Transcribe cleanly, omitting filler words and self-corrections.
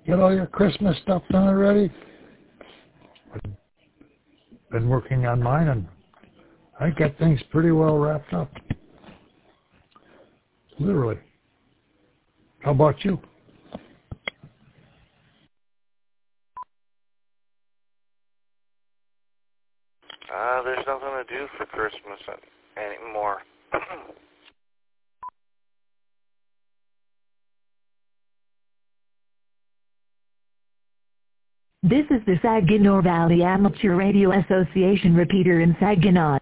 get all your Christmas stuff done already? I've been working on mine, and I got things pretty well wrapped up. Literally. How about you? There's nothing to do for Christmas anymore. This is the Saginaw Valley Amateur Radio Association repeater in Saginaw.